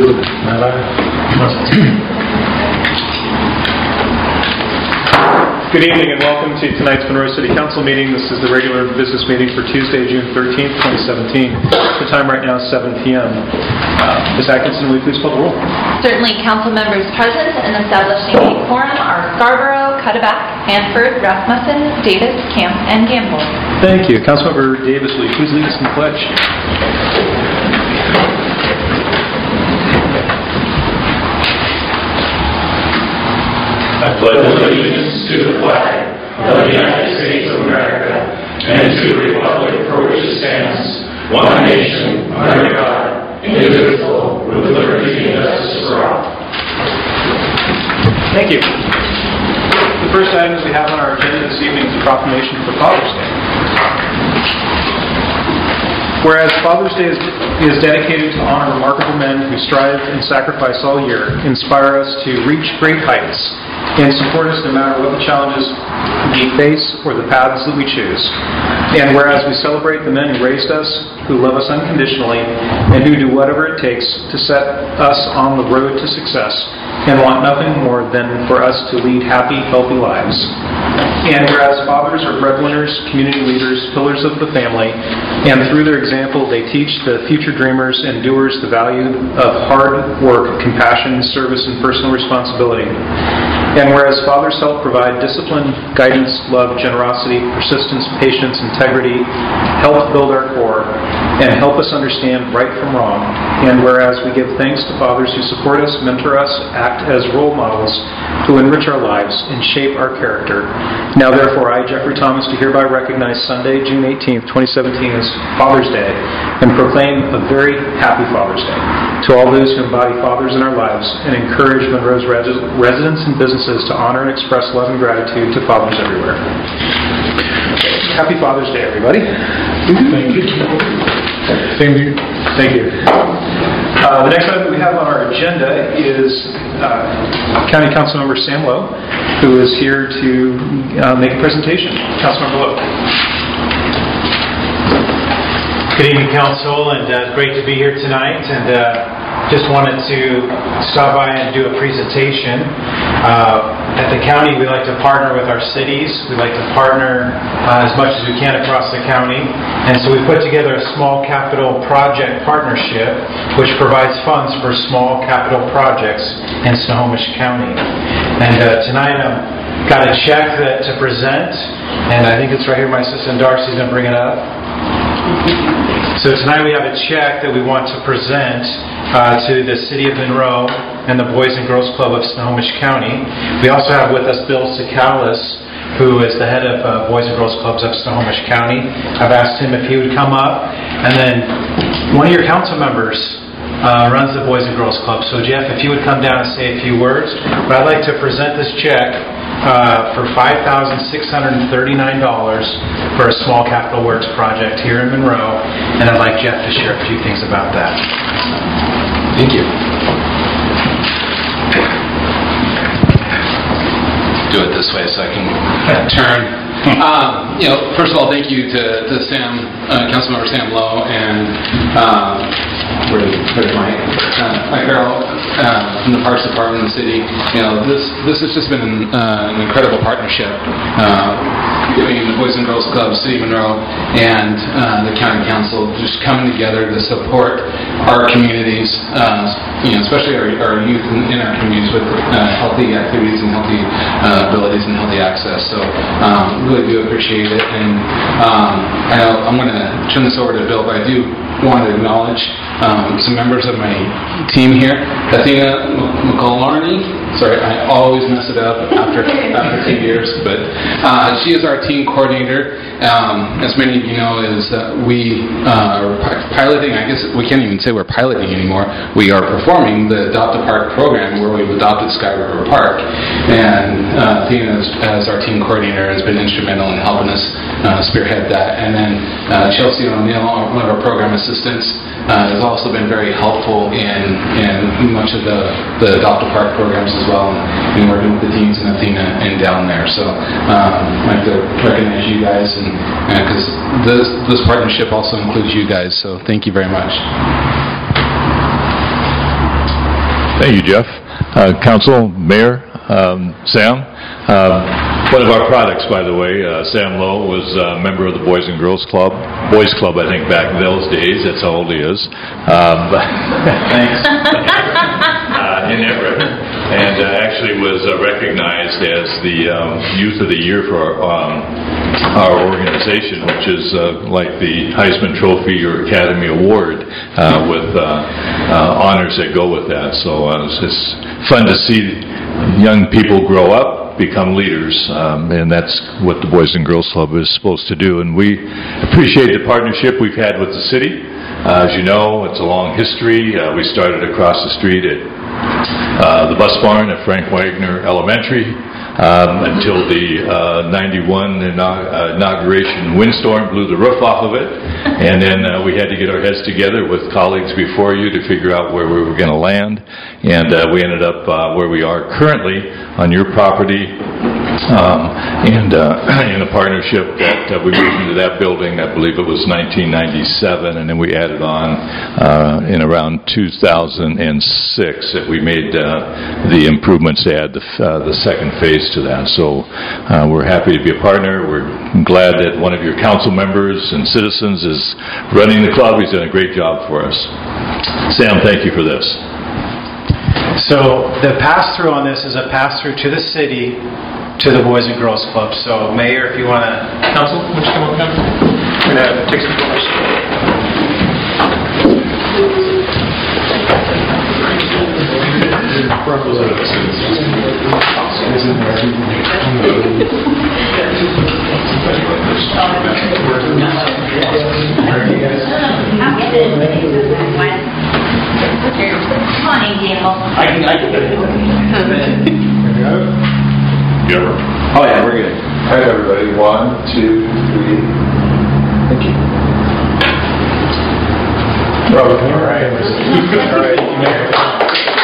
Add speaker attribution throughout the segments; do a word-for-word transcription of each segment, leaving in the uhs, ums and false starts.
Speaker 1: Absolutely. Not I.
Speaker 2: Good evening and welcome to tonight's Monroe City Council meeting. This is the regular business meeting for Tuesday, June thirteenth, twenty seventeen. The time right now is seven p m Uh, Miz Atkinson, will you please call the roll?
Speaker 3: Certainly, council members present and establishing a quorum are Scarborough, Cuddeback, Hanford, Rasmussen, Davis, Camp, and Gamble.
Speaker 2: Thank you. Councilmember Davis, will you please lead us in the pledge?
Speaker 4: I pledge allegiance to the flag of the United States of America and to the republic for which it stands, one nation, under God, indivisible, with liberty and justice for all.
Speaker 2: Thank you. The first item that we have on our agenda this evening is a proclamation for Father's Day. Whereas Father's Day is, is dedicated to honor remarkable men who strive and sacrifice all year, inspire us to reach great heights, and support us no matter what the challenges we face or the paths that we choose. And whereas we celebrate the men who raised us, who love us unconditionally, and who do whatever it takes to set us on the road to success, and want nothing more than for us to lead happy, healthy lives. And whereas fathers are breadwinners, community leaders, pillars of the family, and through their example they teach the future dreamers and doers the value of hard work, compassion, service, and personal responsibility. And whereas fathers help provide discipline, guidance, love, generosity, persistence, patience, integrity, help build our core, and help us understand right from wrong. And whereas we give thanks to fathers who support us, mentor us, act as role models to enrich our lives and shape our character. Now therefore, I, Jeffrey Thomas, do hereby recognize Sunday, June eighteenth, twenty seventeen as Father's Day and proclaim a very happy Father's Day to all those who embody fathers in our lives and encourage Monroe's res- residents and businesses to honor and express love and gratitude to fathers everywhere. Happy Father's Day, everybody.
Speaker 1: Thank you. Same to you.
Speaker 2: Thank you. Uh, the next item we have on our agenda is uh, County Councilmember Sam Lowe, who is here to uh, make a presentation. Councilmember Lowe.
Speaker 5: Good evening, Council, and uh, great to be here tonight. And uh, just wanted to stop by and do a presentation. Uh, at the county, we like to partner with our cities. We like to partner uh, as much as we can across the county. And so we put together a small capital project partnership, which provides funds for small capital projects in Snohomish County. And uh, tonight I've got a check that, to present, and I think it's right here. My assistant Darcy's going to bring it up. So tonight we have a check that we want to present uh, to the City of Monroe and the Boys and Girls Club of Snohomish County. We also have with us Bill Sikalis, who is the head of uh, Boys and Girls Clubs of Snohomish County. I've asked him if he would come up, and then one of your council members uh, runs the Boys and Girls Club. So Jeff, if you would come down and say a few words. But I'd like to present this check Uh, for five thousand six hundred thirty-nine dollars for a small capital works project here in Monroe, and I'd like Jeff to share a few things about that.
Speaker 6: Thank you. Do it this way so I can turn. Um, you know, first of all, thank you to, to Sam, uh, Councilmember Sam Lowe, and um, where where's my uh, Mike Farrell uh, from the Parks Department in the city. You know, this this has just been an, uh, an incredible partnership uh, between the Boys and Girls Club, City of Monroe, and uh, the County Council, just coming together to support our communities, uh, you know, especially our, our youth in, in our communities with uh, healthy activities and healthy uh, abilities and healthy access. So. Um, really do appreciate it, and um, I know I'm going to turn this over to Bill, but I do want to acknowledge um, some members of my team here. Athena McCullarney, sorry, I always mess it up after after two years, but uh, she is our team coordinator. Um, as many of you know, is uh, we uh, are piloting, I guess we can't even say we're piloting anymore, we are performing the Adopt a Park program where we've adopted Sky River Park, and uh, Athena, as our team coordinator, has been instrumental in helping us uh, spearhead that. And then uh, Chelsea O'Neill, one of our program assistants, uh, has also been very helpful in, in much of the, the Adopt a Park programs as well, and, and working with the teams in Athena and down there. So um, I'd like to recognize you guys, and because this, this partnership also includes you guys, so thank you very much.
Speaker 7: Thank you, Jeff. Uh, Council, Mayor, um, Sam. Uh, one of our products, by the way, uh, Sam Lowe was a member of the Boys and Girls Club. Boys Club, I think, back in those days. That's how old he is. Um, Thanks. uh, in Everett. And uh, actually was uh, recognized as the um, Youth of the Year for our, um, our organization, which is uh, like the Heisman Trophy or Academy Award uh, with uh, uh, honors that go with that. So uh, it's just fun to see young people grow up, become leaders, um, and that's what the Boys and Girls Club is supposed to do. And we appreciate the partnership we've had with the city. Uh, as you know, it's a long history. Uh, we started across the street at uh, the bus barn at Frank Wagner Elementary um, until the uh, ninety-one inauguration windstorm blew the roof off of it. And then uh, we had to get our heads together with colleagues before you to figure out where we were going to land. And uh, we ended up uh, where we are currently on your property. Um, and uh, in a partnership that uh, we moved into that building, I believe it was nineteen ninety-seven, and then we added on uh, in around two thousand six that we made uh, the improvements to add the, uh, the second phase to that. So uh, we're happy to be a partner. We're glad that one of your council members and citizens is running the club. He's done a great job for us. Sam, thank you for this.
Speaker 5: So the pass-through on this is a pass-through to the city, to the Boys and Girls Club. So, Mayor, if you want to...
Speaker 2: Council, would you come up now? We're going to take some photos.
Speaker 3: Come on, Angel.
Speaker 4: I can, I can.
Speaker 1: Oh, yeah, we're good. All right, everybody. One, two, three. Thank you. Robert, all right. All right.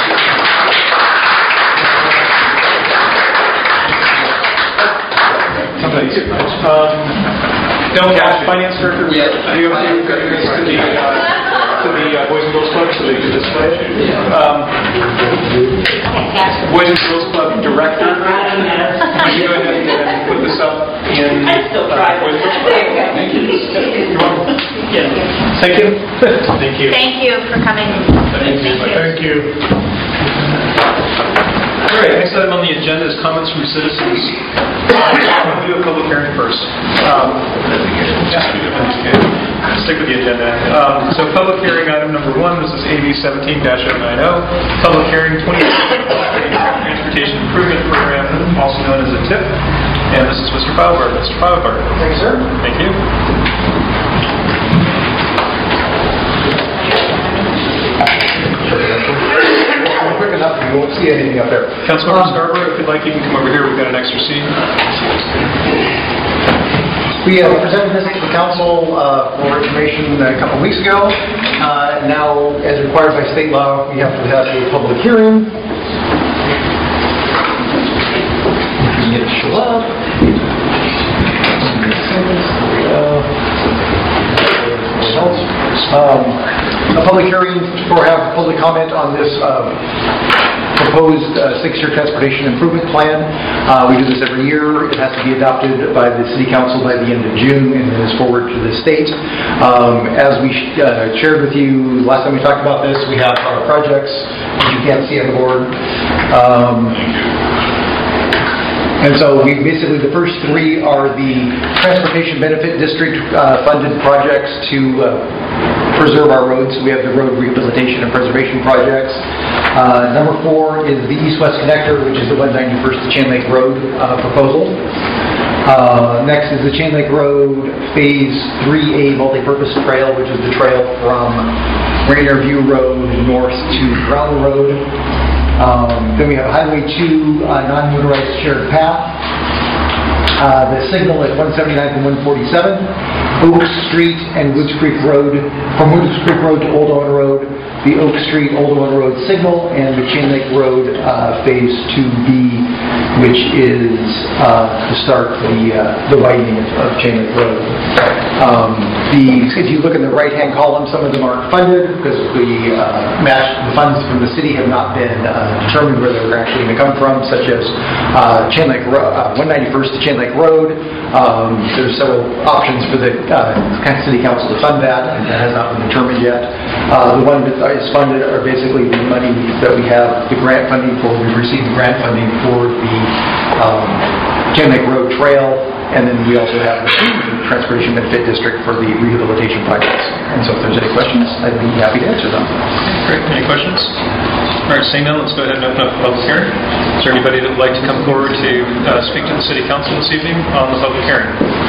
Speaker 2: Um, no, Finance Director, we are you okay with going to the, uh, to the uh, Boys and Girls Club so they can display it? Um, Boys and Girls Club Director, can you go ahead and put this up in uh, Boys and Girls Club? Thank you. You're welcome. Thank you. Thank you.
Speaker 3: Thank you for coming.
Speaker 2: Thank you. Thank you. All right, next item on the agenda is comments from citizens. We'll do a public hearing first. Um, okay. Stick with the agenda. Um, so public hearing item number one, this is A B seventeen dash oh nine oh. Public hearing twenty Transportation Improvement Program, also known as a TIP. And this is Mister Feilberg. Mister Feilberg.
Speaker 8: Thank you, sir.
Speaker 2: Thank you.
Speaker 8: Quick enough, you won't see anything up there.
Speaker 2: Councilmember
Speaker 8: Um,
Speaker 2: Scarborough, if you'd like, you can come over here. We've got an extra seat.
Speaker 8: We uh, presented this to the council uh, for information a couple weeks ago. Uh, now, as required by state law, we have to have a public hearing. Get it show up. Um, a public hearing for have public comment on this uh, proposed uh, six-year transportation improvement plan. Uh, we do this every year. It has to be adopted by the City Council by the end of June and then is forwarded to the state. Um, as we uh, shared with you last time we talked about this, we have our projects, which you can't see on the board. Um, And so we basically, the first three are the Transportation Benefit District uh, funded projects to uh, preserve our roads. We have the road rehabilitation and preservation projects. Uh, number four is the East-West Connector, which is the one ninety-first to Chain Lake Road uh, proposal. Uh, next is the Chain Lake Road Phase three A Multipurpose Trail, which is the trail from Rainier View Road north to Brown Road. Um, then we have Highway two uh, non-motorized shared path. Uh, the signal at one seventy-nine and one forty-seven. Oak Street and Woods Creek Road, from Woods Creek Road to Old Owen Road, the Oak Street Old One Road signal and the Chain Lake Road uh, Phase two B, which is uh, to start the uh, the widening of, of Chain Lake Road. Um, the, if you look in the right-hand column, some of them aren't funded because the uh, match the funds from the city have not been uh, determined where they're actually going to come from, such as uh, Chain Lake Ro- uh, one ninety-first to Chain Lake Road. Um, there's several options for the uh, city council to fund that, and that has not been determined yet. Uh, the one that is funded are basically the money that we have, the grant funding for. We've received grant funding for the um, Chain Lake Road Trail, and then we also have the Transportation Benefit District for the rehabilitation projects. And so if there's any questions, I'd be happy to answer them.
Speaker 2: Great. Any questions? All right, seeing none, let's go ahead and open up the public hearing. Is there anybody that would like to come forward to uh, speak to the City Council this evening on the public hearing?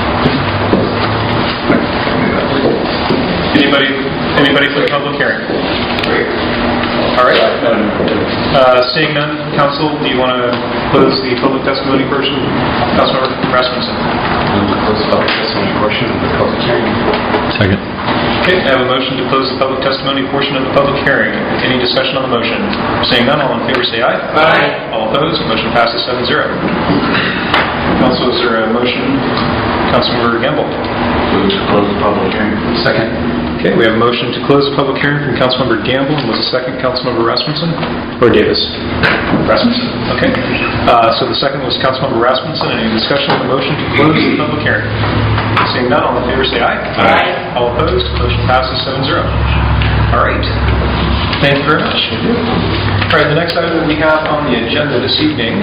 Speaker 2: Anybody, anybody for the public hearing? All right. Uh, seeing none, Council, do you want to close the public testimony portion? Councilmember Rasmussen.
Speaker 6: Close the public testimony portion of the public hearing.
Speaker 7: Second.
Speaker 2: Okay, I have a motion to close the public testimony portion of the public hearing. Any discussion on the motion? Seeing none, all in favor say aye.
Speaker 4: Aye.
Speaker 2: All opposed, motion passes seven zero. Council, is there a motion? Councilmember Gamble.
Speaker 6: Move to close the public hearing. Second.
Speaker 2: Okay, we have a motion to close the public hearing from Councilmember Gamble, and was the second Councilmember Rasmussen? Or Davis? Rasmussen. Okay. Uh, so the second was Councilmember Rasmussen. Any discussion on the motion to close the public hearing? Seeing none, all in favor say aye.
Speaker 4: Aye.
Speaker 2: All opposed, motion passes seven zero. All right. Thank you very much. All right, the next item that we have on the agenda this evening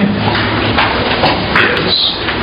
Speaker 2: is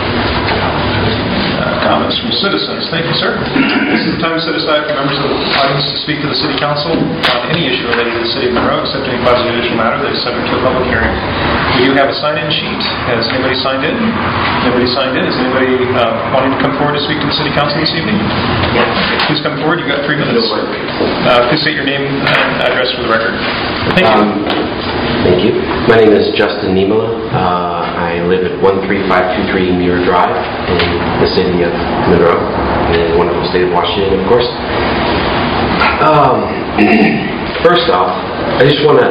Speaker 2: comments from citizens. Thank you, sir. This is the time set aside for members of the audience to speak to the City Council on any issue related to the City of Monroe, except any quasi-judicial matter that is subject to a public hearing. We do have a sign-in sheet. Has anybody signed in? Nobody signed in? Is anybody uh, wanting to come forward to speak to the City Council this evening? Yes. Please come forward. You've got three minutes. Uh, please state your name and address for the record. Thank you.
Speaker 9: Um, thank you. My name is Justin Niemola. Uh, I live at one three five two three Muir Drive in the city of Monroe, in the wonderful state of Washington, of course. Um, first off, I just want to...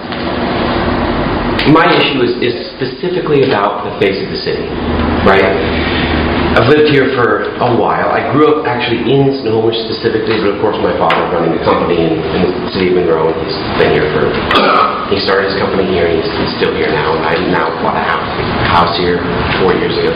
Speaker 9: My issue is, is specifically about the face of the city, right? I've lived here for a while. I grew up actually in Snohomish specifically, but of course my father running the company in, in the city of Monroe, and he's been here for... He started his company here, and he's, he's still here now, and I now bought a house, house here four years ago.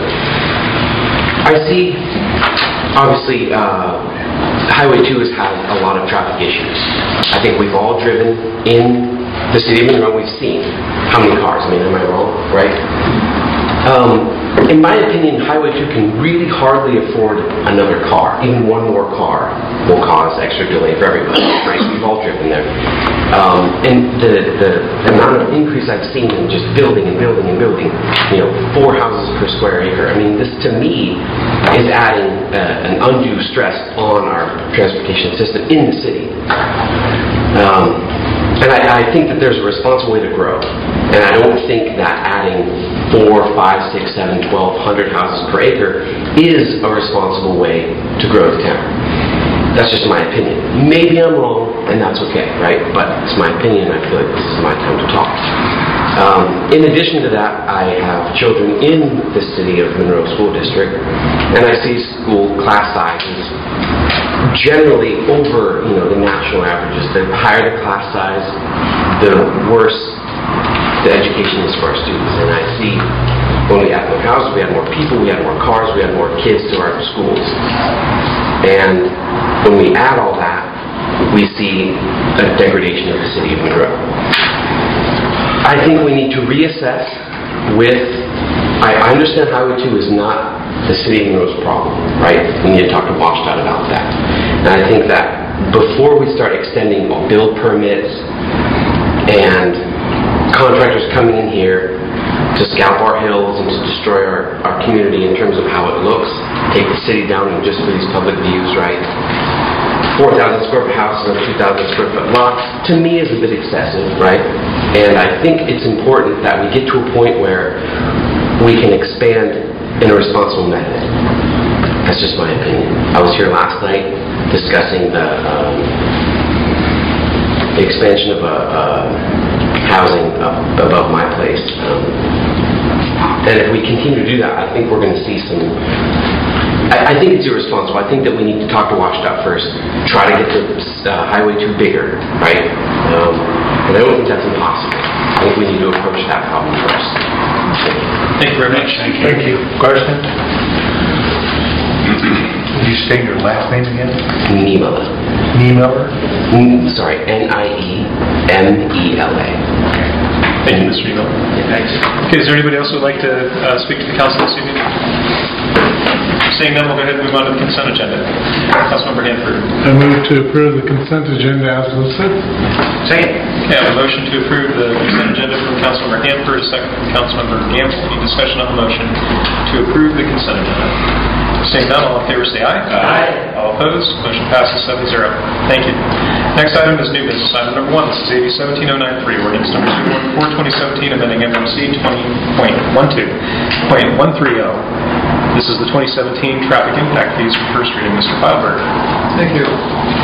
Speaker 9: I see, obviously, uh, Highway two has had a lot of traffic issues. I think we've all driven in the city of Monroe. We've seen how many cars. I mean, am I wrong? Right? Um, in my opinion, Highway two can really hardly afford another car. Even one more car will cause extra delay for everybody. Right? We've all driven there. Um, and the, the amount of increase I've seen in just building and building and building, you know, four houses per square acre, I mean, this to me is adding uh, an undue stress on our transportation system in the city. Um, and I, I think that there's a responsible way to grow. And I don't think that adding four, five, six, seven, twelve hundred houses per acre is a responsible way to grow the town. That's just my opinion. Maybe I'm wrong, and that's okay, right? But it's my opinion, and I feel like this is my time to talk. Um, in addition to that, I have children in the city of Monroe School District, and I see school class sizes generally over, you know, the national averages. The higher the class size, the worse the education is for our students. And I see when we add more houses, we add more people, we add more cars, we add more kids to our schools. And when we add all that, we see a degradation of the city of Monroe. I think we need to reassess with, I understand Highway two is not the city of Monroe's problem, right? We need to talk to WashDOT about that. And I think that before we start extending build permits and contractors coming in here to scalp our hills and to destroy our, our community in terms of how it looks, take the city down just for these public views, right? four thousand square foot houses on two thousand square foot lots, to me is a bit excessive, right? And I think it's important that we get to a point where we can expand in a responsible method. That's just my opinion. I was here last night discussing the um, the expansion of uh, uh, housing up above my place. Um, and if we continue to do that, I think we're going to see some... I, I think it's irresponsible. I think that we need to talk to WashDOT first, try to get the uh, Highway two bigger, right? Um, and I don't think that's impossible. I think we need to approach that problem first.
Speaker 2: Thank you very much.
Speaker 8: Thank you. Thank you. Question? Could you state your last name again?
Speaker 9: Niemela.
Speaker 8: Niemela?
Speaker 9: Mm, sorry, N I E M E L A.
Speaker 2: Thank you, Mister Niemela.
Speaker 9: Thanks.
Speaker 2: Okay, is there anybody else who would like to uh, speak to the council this evening? Seeing none, we'll go ahead and move on to the consent agenda. Councilmember Hanford.
Speaker 10: I move to approve the consent agenda as listed.
Speaker 2: Second. Okay, I have a motion to approve the consent agenda from Councilmember Hanford, a second from Councilmember Gamble. Any discussion on the motion to approve the consent agenda? Seeing none, all in favor say aye.
Speaker 4: Aye.
Speaker 2: All opposed? Motion passes seven zero. Thank you. Next item is new business. Item number one. This is A B seventeen oh nine three, ordinance number two one four twenty seventeen, amending M M C twenty point one two point one three oh. This is the twenty seventeen traffic impact fees for first reading. Mister Feilberg.
Speaker 8: Thank you.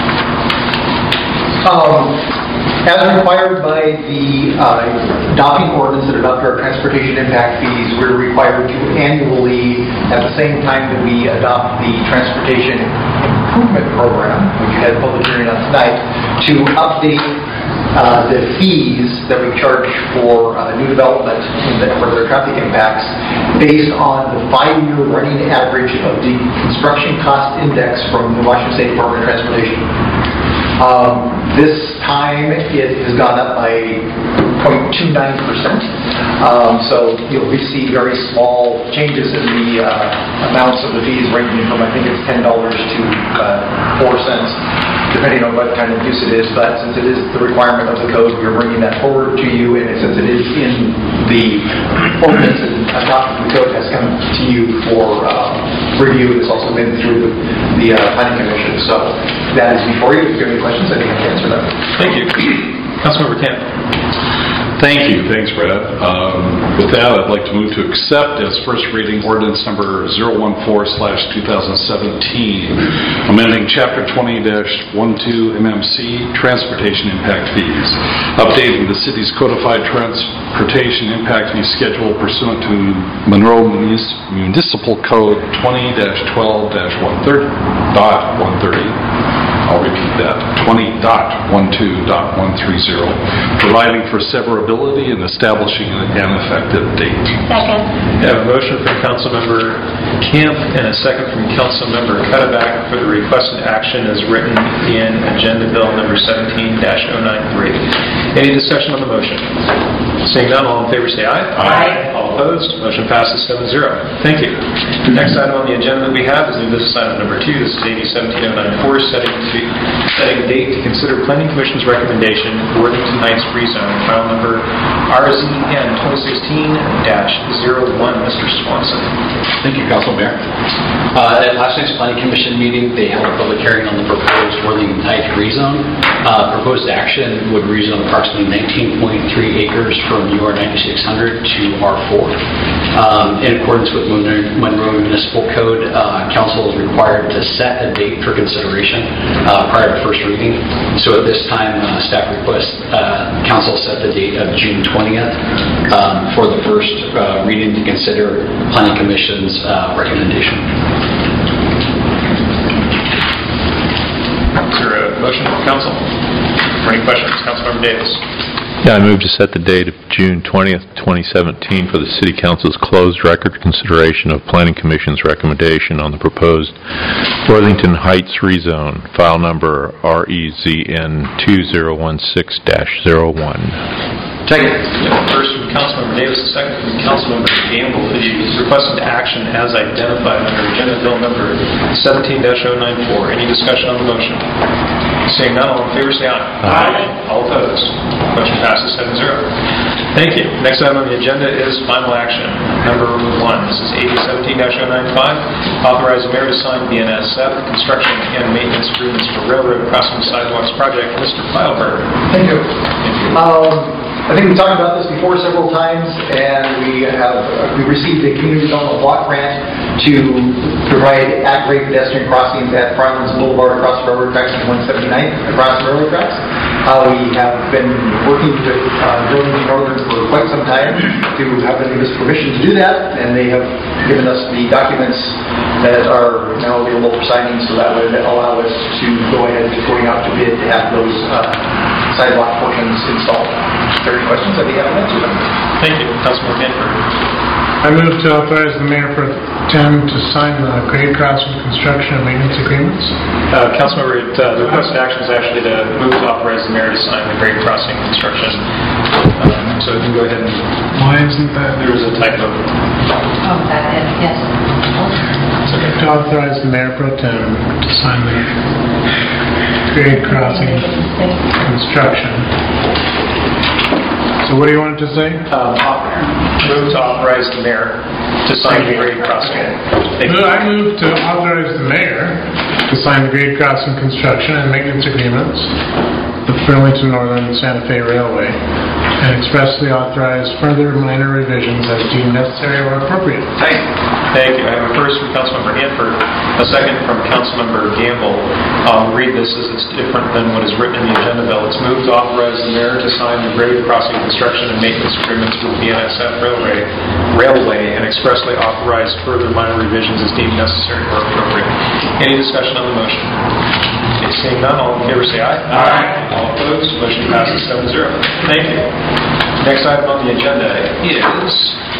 Speaker 8: Um, as required by the uh, adopting ordinance that adopt our transportation impact fees, we're required to annually, at the same time that we adopt the transportation improvement program, which you had a public hearing on tonight, to update uh, the fees that we charge for uh, new development in the, for their traffic impacts based on the five-year running average of the construction cost index from the Washington State Department of Transportation. Um, this time it has gone up by zero point two nine percent. Um, so you'll see very small changes in the uh, amounts of the fees, ranging from I think it's ten dollars to uh, four cents, depending on what kind of use it is. But since it is the requirement of the code, we're bringing that forward to you, and since it is in the ordinance and adopted the code has come to you for uh, review, it's also been through the, the uh, planning commission. So that is before you. If you have any questions, I'd be happy to answer them.
Speaker 2: Thank you. Councilmember Kent.
Speaker 1: Thank you. Thanks, Brad. Um, with that, I'd like to move to accept as first reading ordinance number zero one four slash two thousand seventeen, amending Chapter twenty dash twelve M M C Transportation Impact Fees, updating the city's codified transportation impact fee schedule pursuant to Monroe Municipal Code twenty dash twelve dash one thirty dot one thirty. I'll repeat that, twenty dot twelve dot one thirty, providing for severability and establishing an effective date.
Speaker 3: Second.
Speaker 2: We have a motion from Councilmember Camp and a second from Councilmember Cuddeback for the requested action as written in Agenda Bill number seventeen dash oh nine three. Any discussion on the motion? Seeing none, all in favor say aye.
Speaker 3: Aye.
Speaker 2: All opposed? Motion passes seven zero. Thank you. The next item on the agenda that we have is new business item number two. This is A B seventeen oh nine four, setting to setting a date to consider Planning Commission's recommendation for Worthington Heights rezone, file number R Z N twenty sixteen dash zero one. Mister Swanson.
Speaker 11: Thank you, Council Mayor. Uh, at last night's Planning Commission meeting, they held a public hearing on the proposed Worthington Heights rezone. Uh, proposed action would rezone approximately nineteen point three acres from U R ninety-six hundred to R four. Um, in accordance with Monroe Municipal Code, uh, Council is required to set a date for consideration uh, prior to first reading. So at this time, uh, staff request uh, Council set the date of June twentieth um, for the first uh, reading to consider Planning Commission's uh, recommendation.
Speaker 2: Is there a motion from Council? For any questions? Councilmember Davis.
Speaker 7: Yeah, I move to set the date of June twentieth, twenty seventeen for the City Council's closed record consideration of Planning Commission's recommendation on the proposed Worthington Heights rezone, file number R E Z N two zero one six dash zero one.
Speaker 2: Second. First from Councilmember Davis, the second from Councilmember Gamble for the requested action as identified under Agenda Bill number seventeen dash oh nine four. Any discussion on the motion? Seeing none, all in favor say aye. Aye. All opposed? Motion passes seven zero. Thank you. Next item on the agenda is final action. Number one, this is A B seventeen dash oh nine five, authorize the mayor to sign B N S F construction and maintenance agreements for railroad crossing sidewalks project. Mister Feilberg.
Speaker 8: Thank you.
Speaker 2: Thank you.
Speaker 8: Um, I think we've talked about this before several times, and we have we received a community development block grant to provide at-grade pedestrian crossings at Farlands Boulevard across the railroad tracks and one seventy-ninth across the railroad tracks. Uh, We have been working with uh, Burlington Northern for quite some time to have them give us permission to do that, and they have given us the documents that are now available for signing, so that would allow us to go ahead with going out to bid to have those uh, sidewalk portions installed. If there are any questions, I'd be happy to answer them.
Speaker 2: Thank you. Councilman Hanford.
Speaker 10: I move to authorize the mayor pro tem to sign the grade crossing construction and maintenance agreements.
Speaker 2: Uh, Councilmember, uh, the requested action is actually to move to authorize the mayor to sign the grade crossing construction. Um, so you can go ahead and...
Speaker 10: Why isn't that?
Speaker 2: There was a typo.
Speaker 3: Oh, that is, yes.
Speaker 10: To authorize the mayor pro tem to sign the grade crossing construction. So what do you want it to say?
Speaker 2: Um, move to authorize the mayor to sign the grade crossing. Thank you.
Speaker 10: I move to authorize the mayor to sign the grade crossing construction and maintenance agreements with Burlington Northern Santa Fe Railway and expressly authorize further minor revisions as deemed necessary or appropriate.
Speaker 2: Thank you. I have a first from Councilmember Hanford, a second from Councilmember Gamble. I'll read this as it's different than what is written in the agenda bill. It's moved to authorize the mayor to sign the grade crossing construction and maintenance agreements with the N S F Railway, Railway and expressly authorize further minor revisions as deemed necessary or appropriate. Any discussion on the motion? Okay, seeing none, all in favor say aye. Aye. All opposed, motion passes seven zero. Thank you. Next item on the agenda is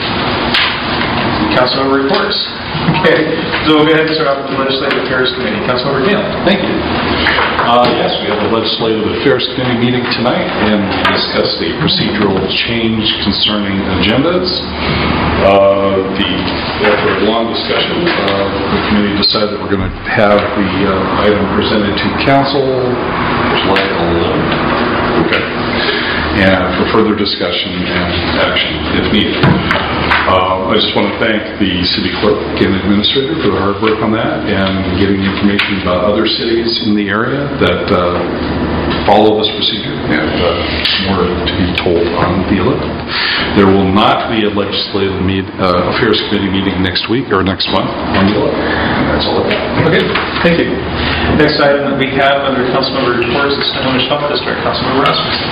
Speaker 2: Councilmember reports. Okay, so we'll go ahead and start off with the Legislative Affairs Committee. Councilmember Gill.
Speaker 1: Thank you. Uh, Yes, we have the Legislative Affairs Committee meeting tonight and discuss the procedural change concerning agendas. Uh, the, after a long discussion, uh, the committee decided that we're going to have the uh, item presented to council, July eleventh. Okay. And for further discussion and action if needed. Uh, I just want to thank the city clerk and administrator for the hard work on that and getting information about other cities in the area that uh, follow this procedure, and uh, more to be told on the eleventh. There will not be a legislative meet, uh, affairs committee meeting next week or next month on the eleventh. And that's all I got.
Speaker 2: Okay, thank you. Next item that we have under Councilmember reports is Snohomish Health District. Councilmember Rasmussen.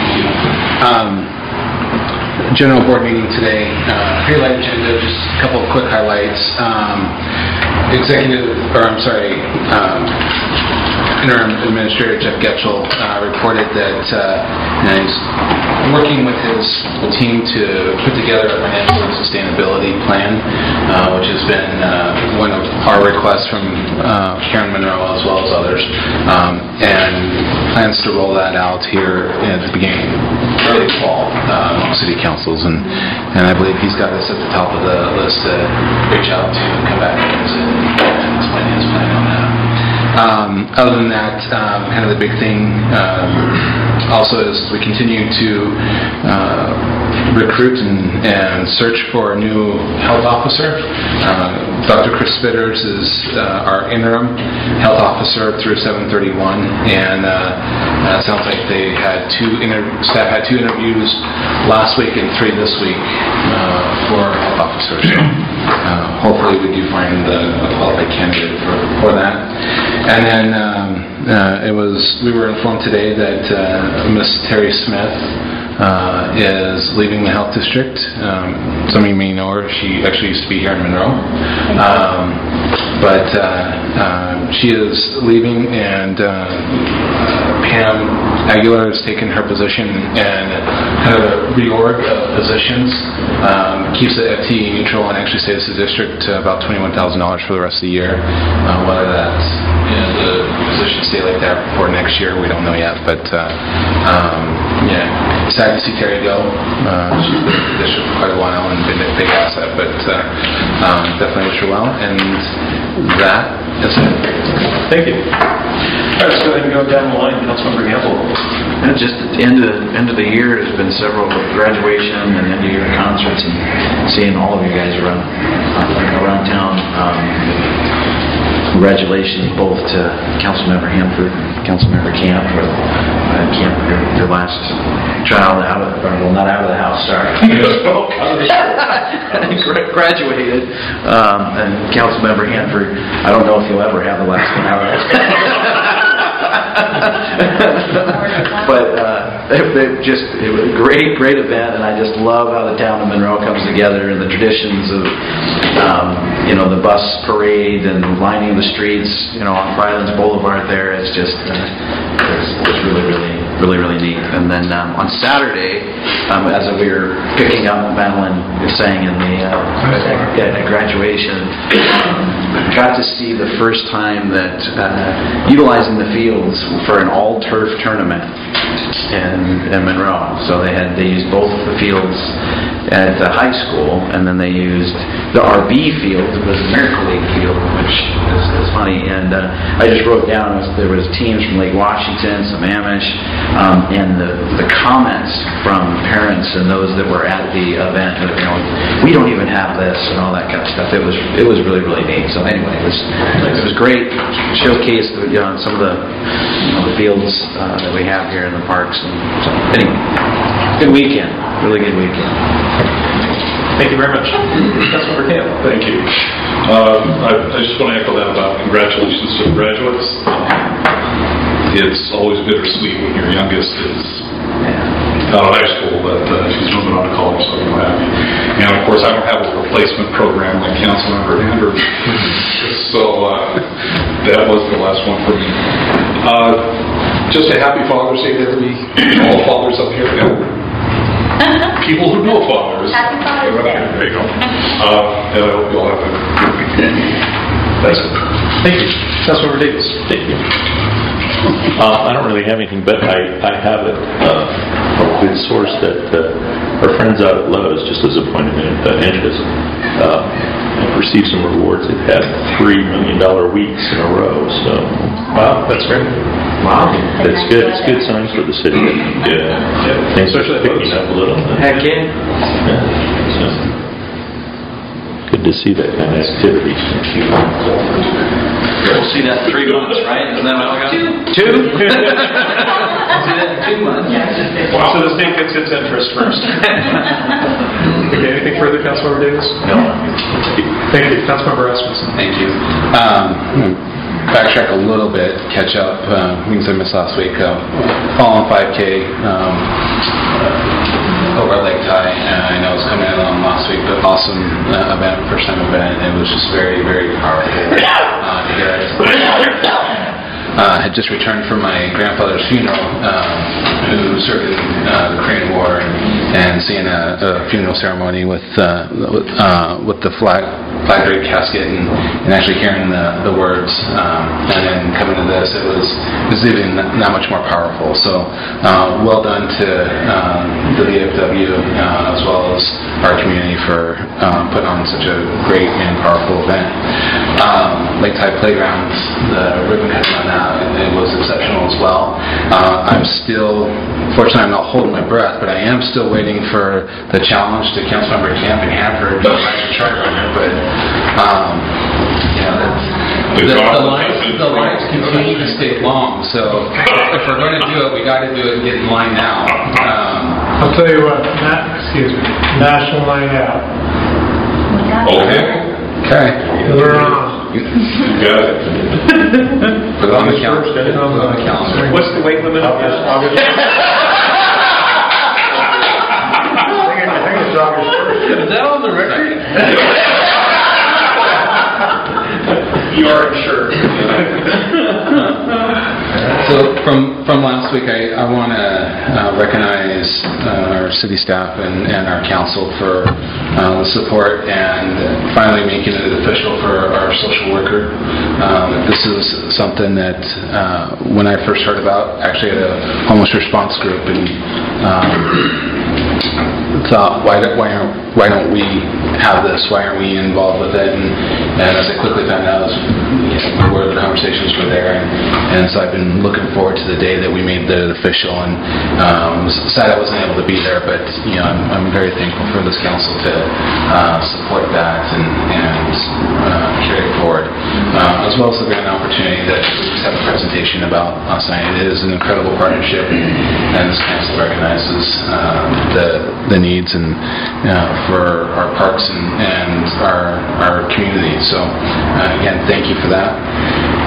Speaker 6: Um, General board meeting today, uh, highlight agenda, just a couple of quick highlights. Um, executive, or I'm sorry, um, Interim Administrator Jeff Getchell uh, reported that uh, you know, he's working with his team to put together a financial and sustainability plan, uh, which has been uh, one of our requests from uh, Karen Monroe as well as others, um, and plans to roll that out here at the beginning early fall uh, city councils, and and I believe he's got this at the top of the list to reach out to and come back and visit and explain his plan on that. Um, other than that, um, kind of the big thing um, also is we continue to uh, recruit and, and search for a new health officer. Uh, Doctor Chris Spitters is uh, our interim health officer through seven thirty-one, and uh, it sounds like they had two inter- staff had two interviews last week and three this week uh, for health officers. So, uh, hopefully we do find the, a qualified candidate for, for that. And then um, uh, it was we were informed today that uh, Miss Terry Smith uh, is leaving the health district. Um, some of you may know her. She actually used to be here in Monroe. Um, but uh, uh, she is leaving, and uh, Pam Aguilar has taken her position, and kind of a reorg of positions um, keeps the F T E neutral and actually saves the district uh, about twenty-one thousand dollars for the rest of the year. Uh, whether that's you know, the position stay like that for next year, we don't know yet. But uh, um, yeah, sad to see Terry go. Uh, she's been in the district for quite a while and been a big asset, but uh, um, definitely wish her well. And that is it.
Speaker 2: Thank you. All right, let's go ahead and go down the line. Councilmember Gamble.
Speaker 12: And just at the end of end of the year, there's been several graduation and end of year concerts, and seeing all of you guys around uh, around town. Um, congratulations both to Councilmember Hanford and Councilmember Camp for uh, Camp your, your last child out of or, well not out of the house, sorry. Graduated, um, and Councilmember Hanford. I don't know if you'll ever have the last one out of the house. But uh, they, they just, it was a great, great event, and I just love how the town of Monroe comes together and the traditions of, um, you know, the bus parade and lining the streets, you know, on Frylands Boulevard there. It's just, uh, it's, it's really, really, really, really neat. And then um, on Saturday, um, as we were picking up, Madeline sang in the uh, at graduation, got to see the first time that uh, utilizing the fields for an all-turf tournament in, in Monroe. So they had they used both the fields at the high school, and then they used the R B field, it was the Miracle League field, which is, is funny. And uh, I just wrote down was, there was teams from Lake Washington, some Amish, um, and the the comments from parents and those that were at the event. You know, we don't even have this and all that kind of stuff. It was it was really really neat. So anyway, it was it was great. Showcased you know, some of the you know, the fields uh, that we have here in the parks. And so anyway, good weekend. Really good weekend.
Speaker 2: Thank you very much. Councilmember Kale.
Speaker 1: Thank you. Um, I, I just want to echo that about congratulations to the graduates. Um, it's always bittersweet when your youngest is out of high school, but uh, she's moving on to college, so I'm happy. And of course, I don't have a replacement program like Councilmember Andrew, so uh, that was the last one for me. Uh, just a happy Father's Day to every all fathers up here. And people who know fathers.
Speaker 3: Happy Father's Day.
Speaker 1: There you go. Uh, and I hope you all have a good weekend. That's it.
Speaker 2: Thank you. Councilmember Davis.
Speaker 13: Thank you. Uh, I don't really have anything, but I, I have it uh, from a good source that uh, our friends out at Lowe's, just as a point of uh, interest, uh, have received some rewards. They've had three million dollar weeks in a row. So,
Speaker 2: wow, that's great.
Speaker 12: Wow,
Speaker 13: that's good. It's good signs for the city. Yeah, yeah. Things are picking up a little.
Speaker 12: Heck yeah.
Speaker 13: Yeah. So, good to see that kind of activity.
Speaker 12: We'll see that in three months, right? Isn't that what we got? Two. Two? See that in two months.
Speaker 2: Wow. So the state gets its interest first. Okay, anything further, Councilmember Davis?
Speaker 6: No.
Speaker 2: Thank you. Councilmember Rasmussen.
Speaker 6: Thank you. Um, backtrack a little bit, catch up, uh, things I missed last week. Uh, Fallen five K um, uh, over at Lake Ty. Uh, I know it was coming in on last week, but awesome uh, event, first time event. It was just very, very powerful uh, to hear it. Uh, had just returned from my grandfather's funeral, um, who served in uh, the Korean War, and, and seeing a, a funeral ceremony with uh, with, uh, with the flag flag draped casket, and, and actually hearing the, the words, um, and then coming to this, it was it was even that much more powerful. So, uh, well done to um, the V F W uh, as well as our community for um, putting on such a great and powerful event. Um, Lake Tide Playgrounds, the ribbon cutting on that. It was exceptional as well. Uh, I'm still, fortunately I'm not holding my breath, but I am still waiting for the challenge to Councilmember Camp in Hanford to try runner, but um, yeah, that's, the, the, lines, the lines continue to stay long, so if we're going to do it, we got to do it and get in line now. Um,
Speaker 10: I'll tell you what, not, excuse me, National Night Out.
Speaker 1: Okay.
Speaker 6: Okay.
Speaker 10: We're on.
Speaker 1: You got it.
Speaker 6: Put it on the calendar. Put it on the calendar.
Speaker 2: What's the weight limit? August. August.
Speaker 10: I think it's August first.
Speaker 12: Is that on the record?
Speaker 1: You are insured.
Speaker 6: So from from last week, I, I want to uh, recognize uh, our city staff and, and our council for uh, the support and finally making it official for our social worker. Um, this is something that uh, when I first heard about, actually at a homeless response group, and um, thought, why, why, aren't, why don't we have this? Why aren't we involved with it? And, and as I quickly found out, you know, where the conversations were there. And, and so I've been looking forward to the day that we made it official. And um, was sad I wasn't able to be there, but you know, I'm, I'm very thankful for this council to uh, support that and, and uh, carry it forward. Uh, as well as the grand opportunity that we just have a presentation about last night. It is an incredible partnership, and, and this council recognizes uh, the the needs and uh, for our parks and, and our our community. So uh, again, thank you for that.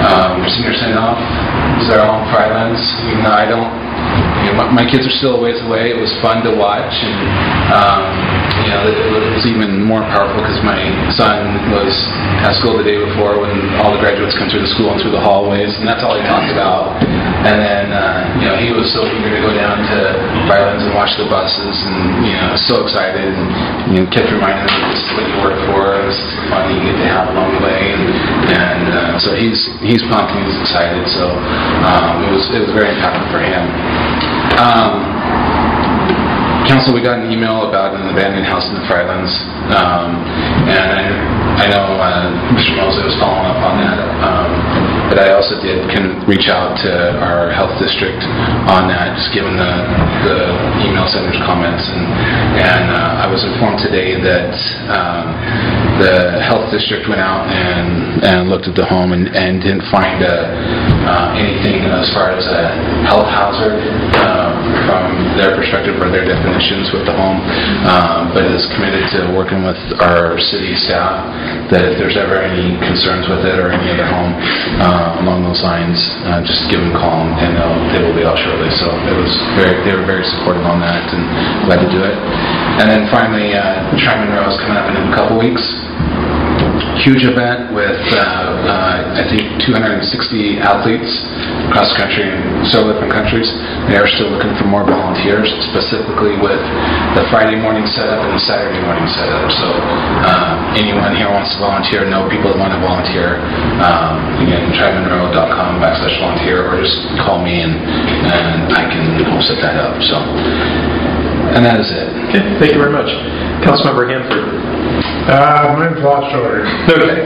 Speaker 6: um, senior send-off. These are all in Frylands. Even though I don't, you know, my, my kids are still a ways away. It was fun to watch, and um, you know, it, it was even more powerful because my son was at school the day before when all the graduates come through the school and through the hallways, and that's all he talked about. And then, uh, you know, he was so eager to go down to Frylands and watch the buses, and you know, so excited, and you know, kept reminding him this is what you work for, this is the fun you get to have along the way, and, and uh, so he's he's pumped and he's excited. So um, it was it was very impactful for him. Um, Council, we got an email about an abandoned house in the Frylands, um, and I, I know uh, Mister Mosley was following up on that, um, but I also did kind of reach out to our health district on that, just given the, the email sender's comments, and, and uh, I was informed today that um, the health district went out and, and looked at the home and, and didn't find uh, uh, anything as far as a health hazard um, from their perspective or their definitions with the home, um, but is committed to working with our city staff that if there's ever any concerns with it or any other home uh, along those lines, uh, just give them a call and they'll, they will be out shortly. So it was very, they were very supportive on that and glad to do it. And then finally, uh, Tri-Monroe is coming up in a couple weeks. Huge event with, uh, uh, I think, two hundred sixty athletes across the country and several different countries. They are still looking for more volunteers, specifically with the Friday morning setup and the Saturday morning setup. So uh, anyone here wants to volunteer, know people that want to volunteer, um, again, tri monroe dot com backslash volunteer, or just call me and, and I can help set that up. So, and that is it.
Speaker 2: Okay, thank you very much. Councilmember Hanford.
Speaker 10: Uh, mine's a lot shorter.
Speaker 2: Okay.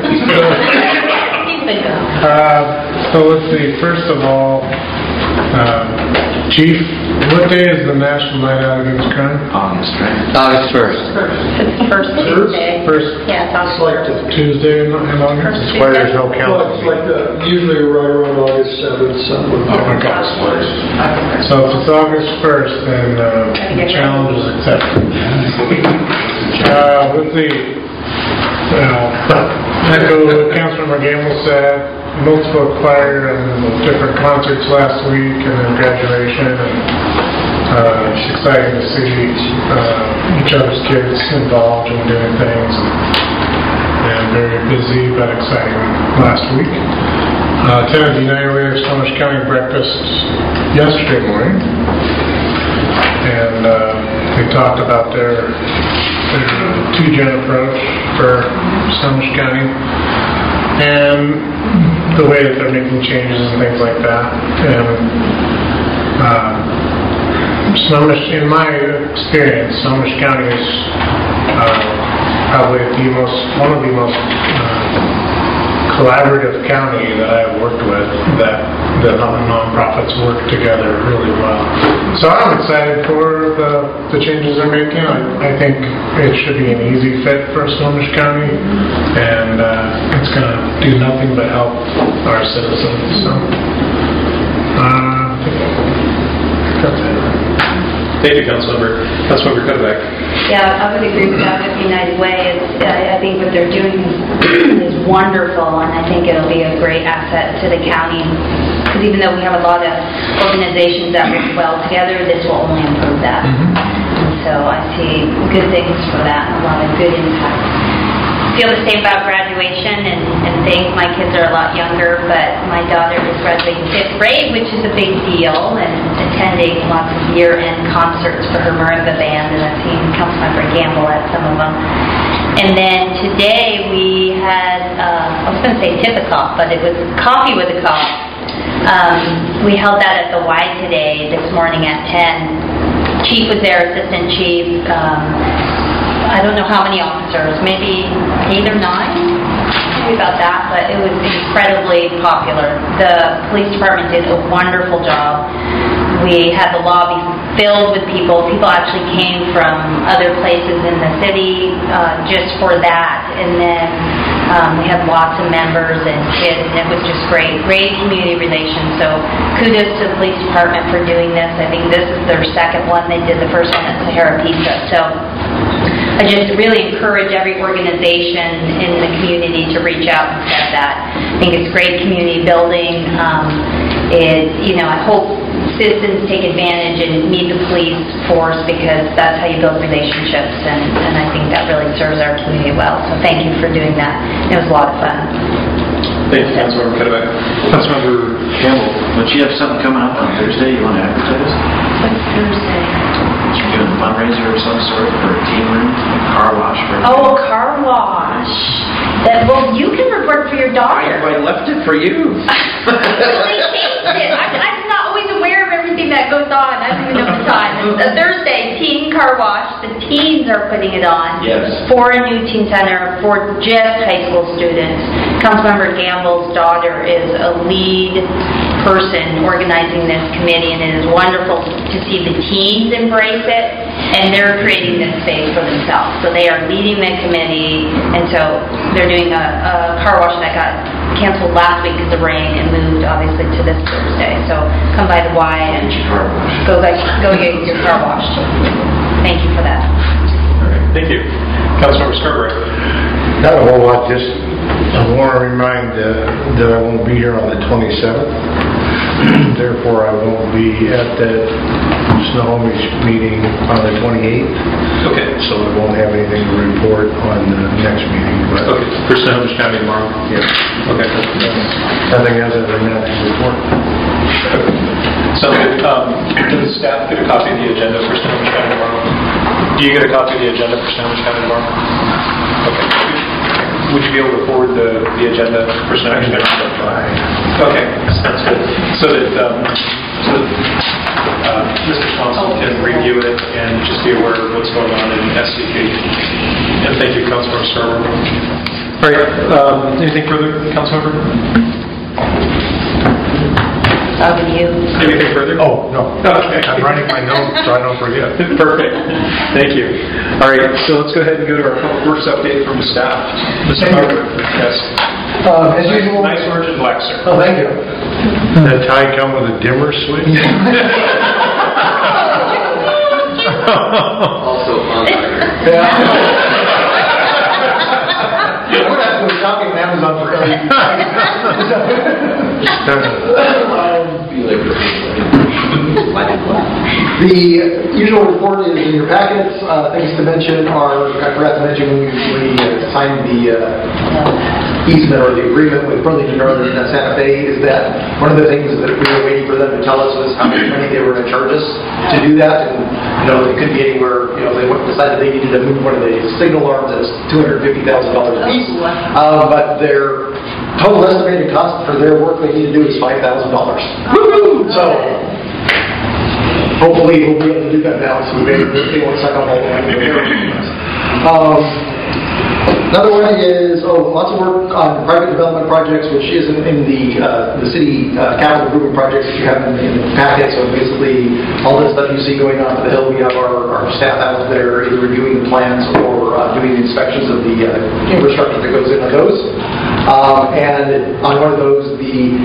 Speaker 10: uh, so let's see, first of all, uh, Chief, what day is the National Night Out Against Crime?
Speaker 12: August, right?
Speaker 9: August first.
Speaker 3: It's the first Tuesday.
Speaker 10: First,
Speaker 3: Yeah, it's August
Speaker 10: like
Speaker 3: first.
Speaker 10: the Tuesday in in August?
Speaker 3: First
Speaker 10: That's why there's no
Speaker 3: Tuesday.
Speaker 10: council
Speaker 14: Well, it's like
Speaker 10: meeting.
Speaker 14: the, usually right around August seventh, something.
Speaker 10: Oh, my gosh. So if it's August first, then uh, the challenge is accepted. Uh, let's see. Uh, echo what Councilmember Gamble said. Multiple choir and different concerts last week, and then graduation. And uh, it's exciting to see uh, each other's kids involved in doing things. And, and very busy but exciting last week. Uh, attended the United Way of Snohomish County breakfast yesterday morning, and uh, they talked about their, their two-gen approach for Snohomish County and the way that they're making changes and things like that. And uh, Snohomish, in my experience, Snohomish County is uh, probably the most, one of the most uh, collaborative county that I've worked with, that the nonprofits work together really well. So I'm excited for the, the changes they're making. I, I think it should be an easy fit for Snohomish County, and uh, it's going to do nothing but help our citizens. So, uh, that's it.
Speaker 2: Thank you, Councilmember. Councilmember Cuddeback.
Speaker 15: Yeah, I would agree with that with United Way. It's, uh, I think what they're doing is wonderful, and I think it'll be a great asset to the county. Because even though we have a lot of organizations that work well together, this will only improve that.
Speaker 2: Mm-hmm.
Speaker 15: And so I see good things for that, a lot of good impact. Feel the same about graduation and, and things. My kids are a lot younger, but my daughter is graduating fifth grade, which is a big deal, and attending lots of year-end concerts for her marimba band, and I've seen Councilmember Gamble at some of them. And then today we had, uh, I was going to say tip-a-cough, but it was coffee with a cough. Um, we held that at the Y today, this morning at ten. Chief was there, Assistant Chief. Um, I don't know how many officers, maybe eight or nine, maybe about that, but it was incredibly popular. The police department did a wonderful job. We had the lobby filled with people. People actually came from other places in the city uh, just for that. And then um, we had lots of members and kids, and it was just great. Great community relations. So kudos to the police department for doing this. I think this is their second one. They did the first one at Sahara Pizza. So I just really encourage every organization in the community to reach out and set that. I think it's great community building. Um, it, you know, I hope citizens take advantage and meet the police force because that's how you build relationships, and, and I think that really serves our community well. So thank you for doing that. It was a lot of fun.
Speaker 2: Thank you, Councilmember Cuddeback. Councilmember Campbell.
Speaker 12: Don't you have something coming up on Thursday you want to advertise?
Speaker 15: What's Thursday?
Speaker 12: You doing a fundraiser of some sort for a team room, a car wash for?
Speaker 15: Oh, car wash. That, well, you can report for your daughter.
Speaker 12: I, I left it for you.
Speaker 15: Well, they changed it. I'm, I'm not always aware of everything that goes on. I don't even know the time. It's a Thursday, teen car wash. The teens are putting it on.
Speaker 12: Yes.
Speaker 15: For a new teen center for just high school students. Councilmember Gamble's daughter is a lead person organizing this committee, and it is wonderful to see the teens embrace it, and they're creating this space for themselves. So they are leading the committee, and so they're doing a, a car wash that got canceled last week because of rain and moved obviously to this Thursday. So come by the Y and go get, go get your car washed. Thank you for that.
Speaker 2: All right, thank you. Councilmember Scarborough.
Speaker 16: Not a whole lot, just I want to remind uh, that I won't be here on the twenty-seventh. Therefore, I won't be at that Snohomish meeting on the twenty-eighth.
Speaker 2: Okay.
Speaker 16: So I won't have anything to report on the next meeting. But
Speaker 2: okay. For Snohomish County tomorrow?
Speaker 16: Yeah.
Speaker 2: Okay.
Speaker 16: Nothing else other than that to report.
Speaker 2: So um, does the staff get a copy of the agenda for Snohomish County tomorrow? Do you get a copy of the agenda for Snohomish County tomorrow? Okay. Would you be able to forward the, the agenda for Snohomish County? Okay, sounds good. So that, um, so that uh, Mister Thompson can review it and just be aware of what's going on in S C P. And thank you, Councilmember Scarborough. All right, um, anything further, Councilmember?
Speaker 15: Over to you.
Speaker 2: Anything further?
Speaker 16: Oh, no.
Speaker 2: Okay.
Speaker 16: I'm writing my notes so I don't forget.
Speaker 2: Perfect. Thank you. All right, so let's go ahead and go to our public works update from staff. Mister Barber. Yes.
Speaker 8: Uh, as
Speaker 2: nice,
Speaker 8: usual.
Speaker 2: Nice orange and black, sir.
Speaker 8: Oh, thank you.
Speaker 16: That tie come with a dimmer switch?
Speaker 9: Also on record.
Speaker 8: Yeah. I'm going to have to go shopping on Amazon for L E D. The usual report is in your packets. Uh, things to mention are, I forgot to mention when we, we uh, signed the uh, easement or the agreement with Burlington Northern and Santa Fe, is that one of the things that we were waiting for them to tell us was how much money they were going to charge us to do that. And, you know, it could be anywhere, you know, they decided they needed to move one of the signal arms that's two hundred fifty thousand dollars a piece. Uh, but their total estimated cost for their work they need to do is five thousand dollars. So, hopefully we'll be able to do that now, so maybe they won't suck up all the money. Um, another one is, oh, lots of work on private development projects, which isn't in the uh, the city uh, capital improvement projects that you have in, in the packet. So basically, all the stuff you see going on at the Hill, we have our, our staff out there either reviewing the plans or uh, doing the inspections of the uh, infrastructure that goes into those. Um, and on one of those, the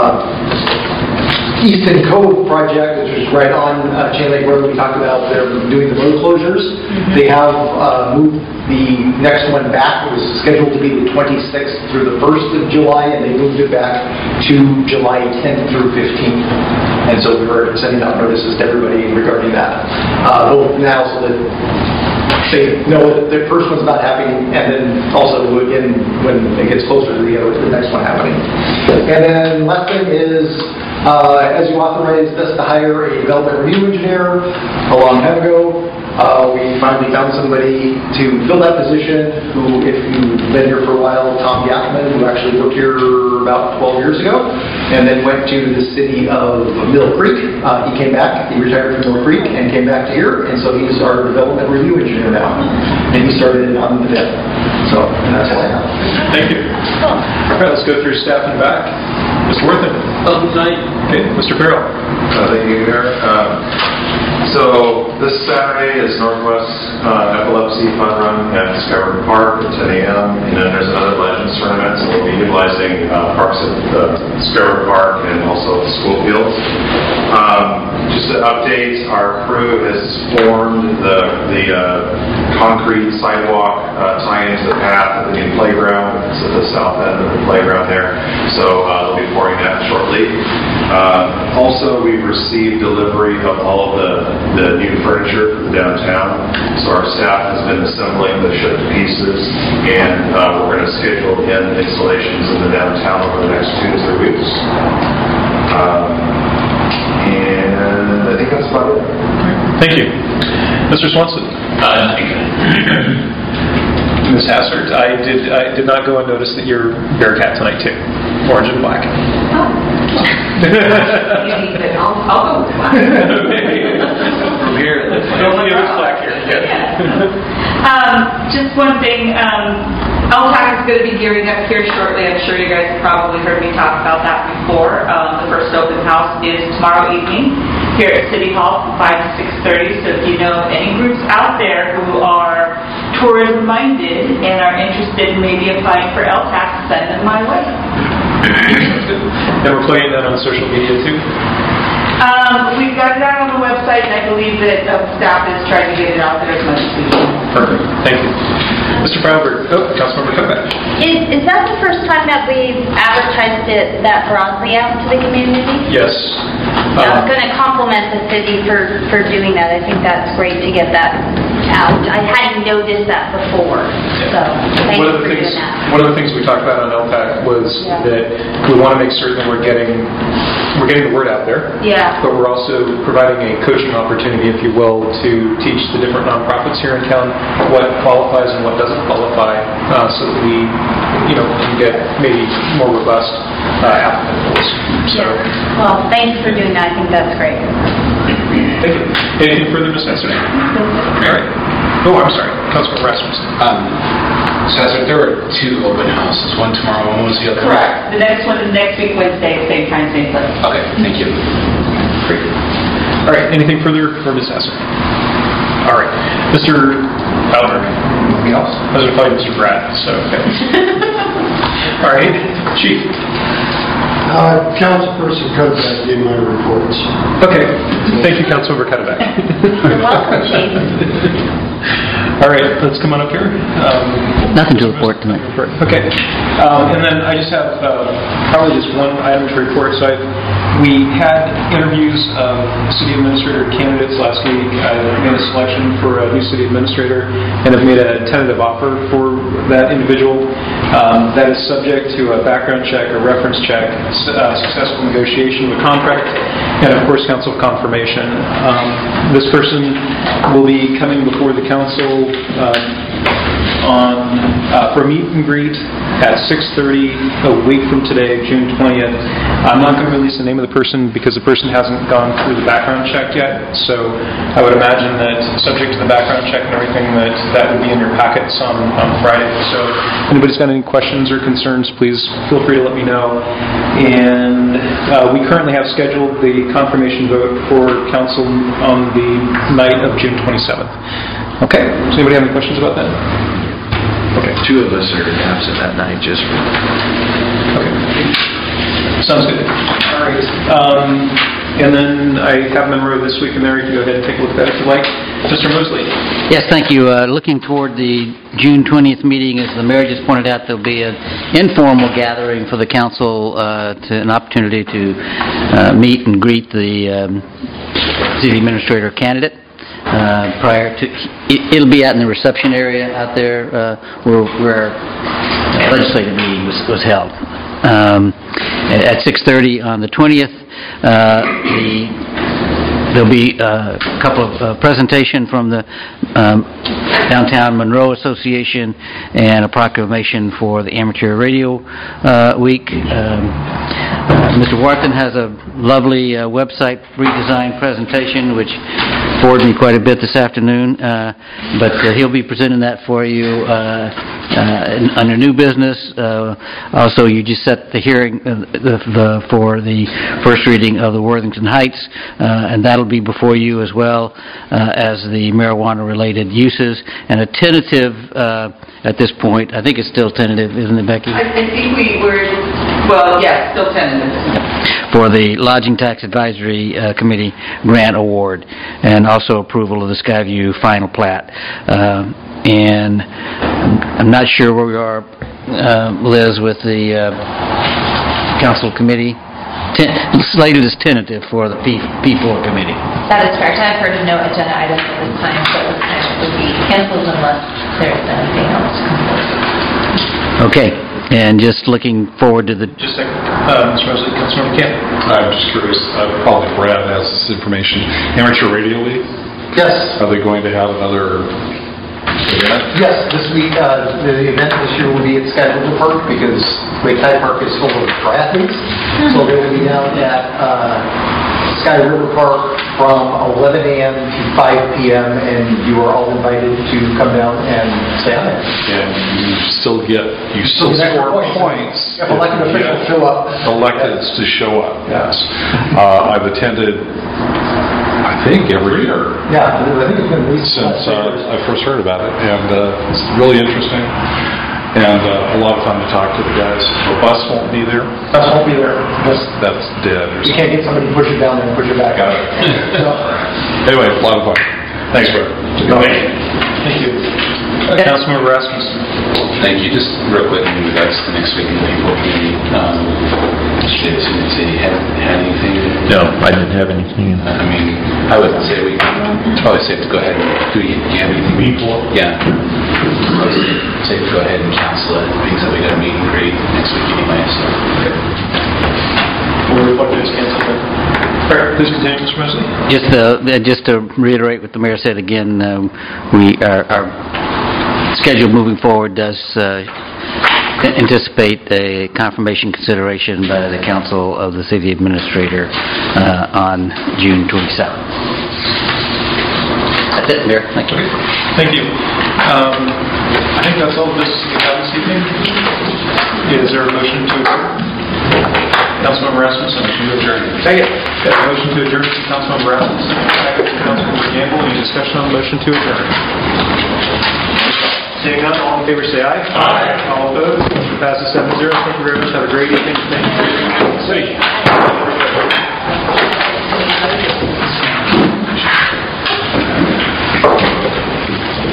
Speaker 8: uh, Easton Cove project, which is right on uh, Chain Lake Road, we talked about they're doing the road closures. Mm-hmm. They have uh, moved the next one back. It was scheduled to be the twenty-sixth through the first of July, and they moved it back to July tenth through fifteenth. And so we were sending out notices to everybody regarding that. Uh, both now so that they know that the first one's not happening, and then also again when it gets closer to the other, the next one happening. And then last thing is, uh, as you authorized us to hire a development review engineer a long time ago, uh, we finally found somebody to fill that position. Who, if you've been here for a while, Tom Yakman, who actually worked here about twelve years ago, and then went to the city of Mill Creek. Uh, he came back. He retired from Mill Creek and came back to here, and so he's our development review engineer now. And he started on the fifth. So, and that's all I have.
Speaker 2: Thank you. All right, let's go through staff in the back. Mister Worthen.
Speaker 17: Welcome tonight.
Speaker 2: Okay, Mister Farrell.
Speaker 17: Uh, thank you, Mayor. Uh, so this Saturday is Northwest uh, Epilepsy Fun Run at Skyward Park at ten a m And then there's another Legends tournament, so we'll be utilizing uh, parks at uh, Skyward Park and also the school fields. Um, just to update, our crew has formed the the uh, concrete sidewalk uh, tying into the path of the new playground. It's at the south end of the playground there. So uh, they'll be pouring that shortly. Uh, also, we've received delivery of all of the, the new furniture for the downtown. So our staff has been assembling the shipped pieces, and uh, we're going to schedule in installations in the downtown over the next two to three weeks. Um, and I think that's about it.
Speaker 2: Thank you. Mister Swanson?
Speaker 11: Uh, nothing.
Speaker 2: Miz Hassert, I did I did not go unnoticed that you're Bearcat tonight too. Orange and black.
Speaker 18: I'll, I'll go with black.
Speaker 2: From here, don't give us black here.
Speaker 18: Yeah. um, just one thing, um, L T A C is going to be gearing up here shortly. I'm sure you guys have probably heard me talk about that before. Um, the first open house is tomorrow evening here at City Hall from five to six thirty. So if you know any groups out there who are tourism minded and are interested in maybe applying for L T A C, send them my way.
Speaker 2: And we're playing that on social media too?
Speaker 18: Um, we've got it out on the website, and I believe that uh, staff is trying to get it out there as much as we can.
Speaker 2: Perfect. Thank you. Mister Brownberg. Oh, Councilmember Cutback.
Speaker 15: Is, is that the first time that we've advertised it that broadly out to the community?
Speaker 2: Yes.
Speaker 15: I was
Speaker 2: Um,
Speaker 15: going to compliment the city for, for doing that. I think that's great to get that out. I hadn't noticed that before, so thank
Speaker 2: One
Speaker 15: you
Speaker 2: of the
Speaker 15: for
Speaker 2: things,
Speaker 15: doing that.
Speaker 2: one of the things we talked about on L P A C was
Speaker 15: Yeah.
Speaker 2: that we want to make certain that we're getting we're getting the word out there.
Speaker 15: Yeah.
Speaker 2: But we're also providing a coaching opportunity, if you will, to teach the different nonprofits here in town what qualifies and what doesn't qualify, uh, so that we, you know, can get maybe more robust uh, applicant pools. So,
Speaker 15: Yeah. Well, thanks for doing that. I think that's great.
Speaker 2: thank you. Anything further, Miz Hassert? All right. Oh, I'm sorry, Councilman Rasmussen.
Speaker 5: Um, so there were two open houses, one tomorrow, one was the other.
Speaker 18: Correct. The next one is next week, Wednesday, same time, same place.
Speaker 5: Okay, thank you.
Speaker 2: Great. All right, anything further for Miz Hassert? All right, Mister Albert. Anything else? I was going to call you Mister Brad, so. Okay. All right, Chief.
Speaker 14: Uh, Councilperson Cutback gave my reports.
Speaker 2: Okay, thank you, Councilmember Cutback.
Speaker 15: You're welcome, Chief.
Speaker 2: All right, let's come on up here. Um,
Speaker 19: Nothing to report tonight.
Speaker 2: Okay, um, and then I just have uh, probably just one item to report. So I, we had interviews of city administrator candidates last week. I made a selection for a new city administrator and have made a tentative offer for that individual. Um, that is subject to a background check, a reference check, uh, successful negotiation of a contract, and of course council confirmation. Um, this person will be coming before the council uh, on uh, for a meet and greet at six thirty a week from today, June twentieth. I'm not going to release the name of the person because the person hasn't gone through the background check yet. So I would imagine that, subject to the background check and everything, that that would be in your packets on, on Friday. So if anybody's got any questions or concerns, please feel free to let me know. And uh, we currently have scheduled the confirmation vote for council on the night of June twenty-seventh. Okay, does anybody have any questions about that? Okay.
Speaker 12: Two of us are absent that night, just for...
Speaker 2: Okay. Sounds good. All right. Um, and then I have a member of This Week in There. You can go ahead and take a look at that if you like. Mister Mosley.
Speaker 19: Yes, thank you. Uh, looking toward the June twentieth meeting, as the mayor just pointed out, there'll be an informal gathering for the council, uh, to an opportunity to uh, meet and greet the um, city administrator candidate. Uh, prior to, it, it'll be out in the reception area out there uh, where, where the legislative meeting was, was held. Um, at six thirty on the twentieth, uh, the, there'll be a couple of uh, presentation from the um, Downtown Monroe Association and a proclamation for the Amateur Radio uh, Week. Um, uh, Mister Wharton has a lovely uh, website redesign presentation which bored me quite a bit this afternoon, uh, but uh, he'll be presenting that for you uh, uh, under new business. Uh, also, you just set the hearing uh, the, the, for the first reading of the Worthington Heights, uh, and that'll be before you as well uh, as the marijuana-related uses. And a tentative, uh, at this point, I think it's still tentative, isn't it, Becky?
Speaker 18: I, I think we were, well, yes, still tentative.
Speaker 19: For the Lodging Tax Advisory uh, Committee grant award, and also approval of the Skyview final plat. Uh, And I'm not sure where we are, uh, Liz, with the uh, council committee. Ten- Slated is tentative for the P four committee.
Speaker 3: That is correct. I've heard of no agenda items at this time, so it will be canceled unless there's anything else to come forward.
Speaker 19: Okay, and just looking forward to the...
Speaker 2: Just a second. Uh, Mister President, Councilmember Camp.
Speaker 1: I'm just curious, uh, probably Brad has this information. Amateur Radio League?
Speaker 8: Yes.
Speaker 1: Are they going to have another event?
Speaker 8: Yes, this week, uh, the event this year will be at Sky River Park because Lake Tide Park is full of triathletes. So they will be down at uh, Sky River Park from eleven a.m. to five p.m. and you are all invited to come down and say hi.
Speaker 1: And you still get, you still
Speaker 8: So the
Speaker 1: score
Speaker 8: points.
Speaker 1: points.
Speaker 8: If elected officials show up.
Speaker 1: Electeds to show up, yes. Uh, I've attended, I think, every year.
Speaker 8: Yeah, I think it's been at least
Speaker 1: Since uh, I first heard about it, and uh, it's really interesting, and uh, a lot of fun to talk to the guys. The bus won't be there.
Speaker 8: Bus won't be there. Bus,
Speaker 1: That's dead. or
Speaker 8: you can't get somebody to push it down there and push it back.
Speaker 1: Got it.
Speaker 8: So,
Speaker 1: Anyway, a lot of fun. Thanks, Brett.
Speaker 2: Thank you. Uh, Councilmember Rasmussen.
Speaker 20: Thank you. Just real quick in regards to next week in the people community, um, Mister Davis, you say you haven't had anything?
Speaker 13: No, I didn't have anything.
Speaker 20: I mean, I would say we, it's probably safe to go ahead and, do you, do you have anything? Before? Yeah. Probably safe safe to go ahead and cancel it, because we got a meet and greet next week anyway, so.
Speaker 2: We'll report this canceled. All right, please continue, Mister President.
Speaker 19: Just, uh, just to reiterate what the mayor said again, um, we our, our schedule moving forward does uh, anticipate a confirmation consideration by the council of the city administrator uh, on June twenty-seventh. That's it, Mayor. Thank you.
Speaker 2: Thank you. Um, I think that's all the business we have this evening. Is there a motion to adjourn? Councilmember Rasmussen, motion to adjourn. Second. Got a motion to adjourn from Councilmember Rasmussen. Second from Councilmember Gamble. Any discussion on the motion to adjourn? Seeing none, all in favor say aye. Aye. All opposed? Motion passes seven zero. Thank you very much. Have a great evening. Thank you. City.